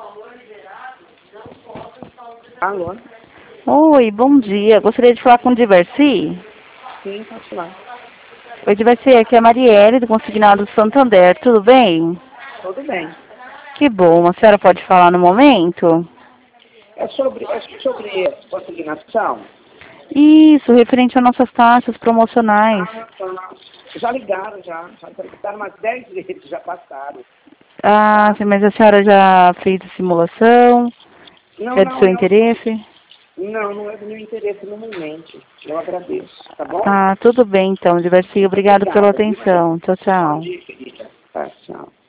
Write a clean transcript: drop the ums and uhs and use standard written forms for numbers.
Alô? Oi, bom dia. Gostaria de falar com o Diversi. Sim, pode falar. Oi, Diversi, aqui é a Marielle, do Consignado Santander. Tudo bem? Tudo bem. Que bom. A senhora pode falar no momento? É sobre consignação? Isso, referente às nossas taxas promocionais. Tá. Já ligaram, já ligaram umas 10 vezes, já passaram. Ah, sim, mas a senhora já fez a simulação? Não, É do seu interesse? não é do meu interesse no momento. Eu agradeço, tá bom? Ah, tudo bem então, Diversi. Obrigado pela Obrigada, viu? atenção. Tchau, Bom tchau. dia, querida. Tá, tchau.